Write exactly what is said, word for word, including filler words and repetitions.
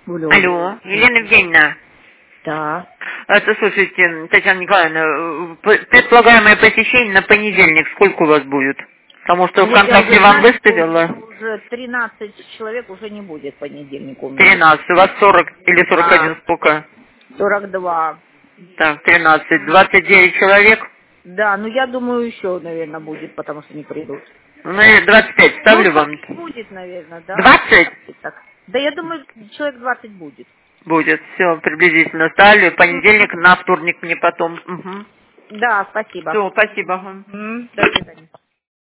Алло. Алло, Елена Евгеньевна. Да. Это, слушайте, Татьяна Николаевна, п- предполагаемое посещение на понедельник сколько у вас будет? Потому что Ну, вот я ВКонтакте уже вам знаю, что выставила уже тринадцать человек уже не будет в понедельник у меня. тринадцать, у вас сорок или сорок один Да. сколько? сорок два. Так, тринадцать, двадцать девять человек. Да, ну я думаю, еще, наверное, будет, потому что не придут. Ну, я двадцать пять Ну, ставлю вам. двадцать будет, наверное, да? двадцать Так. Да я думаю, человек двадцать будет. будет, все, приблизительно ставлю. Понедельник на вторник мне потом. Угу. Да, спасибо. Все, спасибо. Ага. М, До свидания.